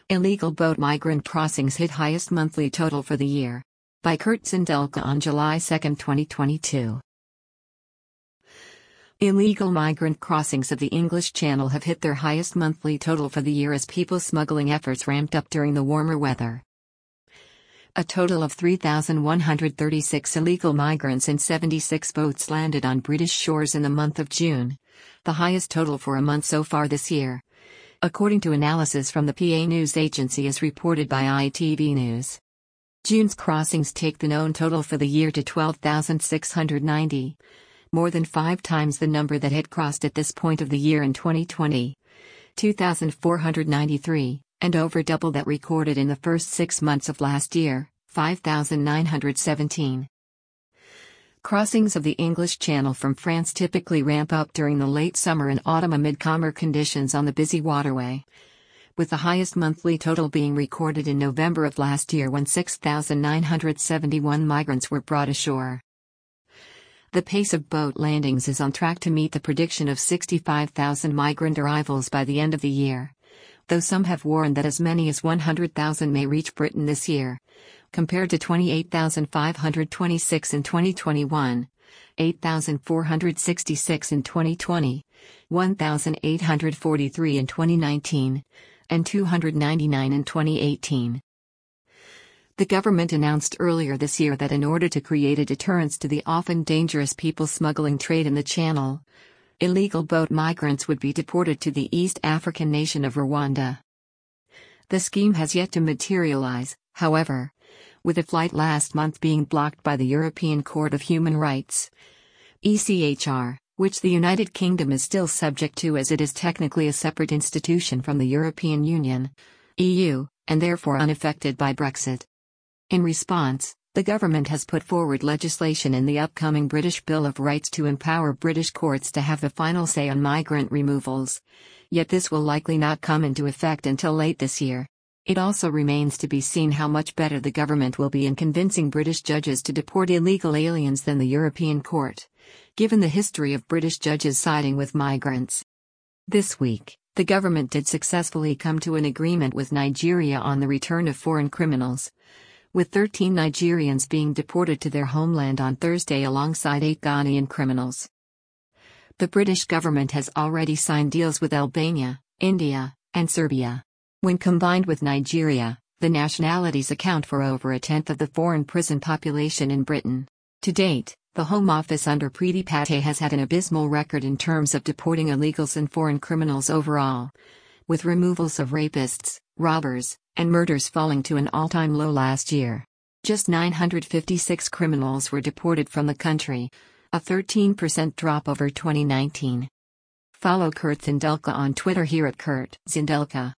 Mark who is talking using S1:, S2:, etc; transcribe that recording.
S1: Illegal boat migrant crossings hit highest monthly total for the year. By Kurt Zindelka on July 2, 2022. Illegal migrant crossings of the English Channel have hit their highest monthly total for the year as people smuggling efforts ramped up during the warmer weather. A total of 3,136 illegal migrants and 76 boats landed on British shores in the month of June, the highest total for a month so far this year, according to analysis from the PA News Agency as reported by ITV News. June's crossings take the known total for the year to 12,690, more than 5 times the number that had crossed at this point of the year in 2020, 2,493, and over double that recorded in the first 6 months of last year, 5,917. Crossings of the English Channel from France typically ramp up during the late summer and autumn amid calmer conditions on the busy waterway, with the highest monthly total being recorded in November of last year when 6,971 migrants were brought ashore. The pace of boat landings is on track to meet the prediction of 65,000 migrant arrivals by the end of the year, though some have warned that as many as 100,000 may reach Britain this year, compared to 28,526 in 2021, 8,466 in 2020, 1,843 in 2019, and 299 in 2018. The government announced earlier this year that in order to create a deterrence to the often dangerous people smuggling trade in the Channel, illegal boat migrants would be deported to the East African nation of Rwanda. The scheme has yet to materialize, however, with a flight last month being blocked by the European Court of Human Rights, ECHR, which the United Kingdom is still subject to as it is technically a separate institution from the European Union, EU, and therefore unaffected by Brexit. In response, the government has put forward legislation in the upcoming British Bill of Rights to empower British courts to have the final say on migrant removals, yet this will likely not come into effect until late this year. It also remains to be seen how much better the government will be in convincing British judges to deport illegal aliens than the European Court, given the history of British judges siding with migrants. This week, the government did successfully come to an agreement with Nigeria on the return of foreign criminals, with 13 Nigerians being deported to their homeland on Thursday alongside 8 Ghanaian criminals. The British government has already signed deals with Albania, India, and Serbia. When combined with Nigeria, the nationalities account for over a tenth of the foreign prison population in Britain. To date, the Home Office under Priti Patte has had an abysmal record in terms of deporting illegals and foreign criminals overall, with removals of rapists, robbers, and murders falling to an all-time low last year. Just 956 criminals were deported from the country, a 13% drop over 2019. Follow Kurt Zindelka on Twitter here at Kurt Zindelka.